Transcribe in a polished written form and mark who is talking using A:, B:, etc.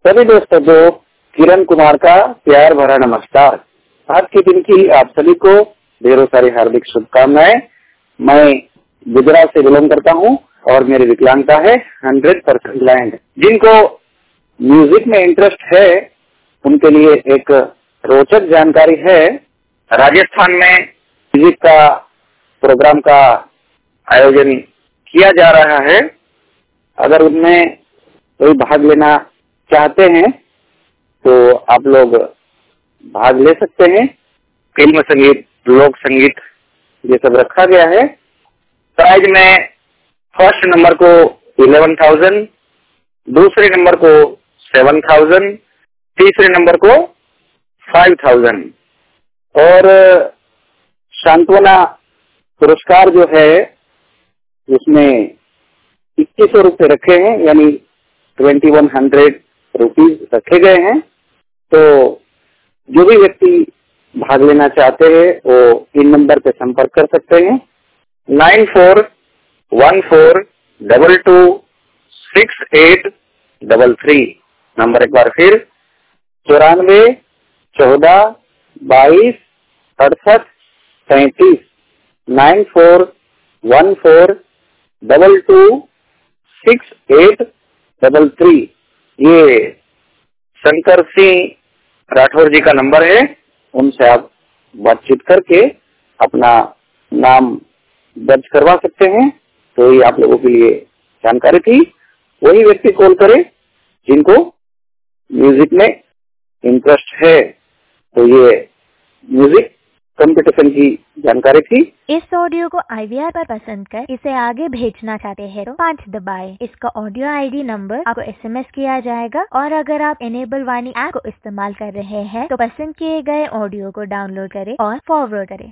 A: सभी दोस्तों को किरण कुमार का प्यार भरा नमस्कार। आज के दिन की आप सभी को ढेरों सारी हार्दिक शुभकामनाएं। मैं गुजरात से बिलोंग करता हूं और मेरी विकलांगता है 100% ब्लाइंड। जिनको म्यूजिक में इंटरेस्ट है उनके लिए एक रोचक जानकारी है। राजस्थान में म्यूजिक का प्रोग्राम का आयोजन किया जा रहा है। अगर उनमें कोई भाग लेना चाहते हैं तो आप लोग भाग ले सकते हैं। फिल्म संगीत, लोक संगीत ये सब रखा गया है। प्राइज में फर्स्ट नंबर को 11,000, दूसरे नंबर को 7,000, तीसरे नंबर को 5,000 और सांत्वना पुरस्कार जो है उसमें 2100 रुपये रखे हैं, यानी 2100 रुपीज रखे गए हैं। तो जो भी व्यक्ति भाग लेना चाहते हैं वो इन नंबर पे संपर्क कर सकते हैं। 9414226833। नंबर एक बार फिर 94 14 22 68 33। 9414226833। ये शंकर सिंह राठौर जी का नंबर है। उनसे आप बातचीत करके अपना नाम दर्ज करवा सकते हैं। तो ये आप लोगों के लिए जानकारी थी। वही व्यक्ति कॉल करे जिनको म्यूजिक में इंटरेस्ट है। तो ये म्यूजिक कंपटीशन की जानकारी थी।
B: इस ऑडियो को IVR पर पसंद कर इसे आगे भेजना चाहते हैं तो 5 दबाएं। इसका ऑडियो ID नंबर आपको SMS किया जाएगा और अगर आप इनेबल वाणी ऐप को इस्तेमाल कर रहे हैं तो पसंद किए गए ऑडियो को डाउनलोड करें और फॉरवर्ड करें।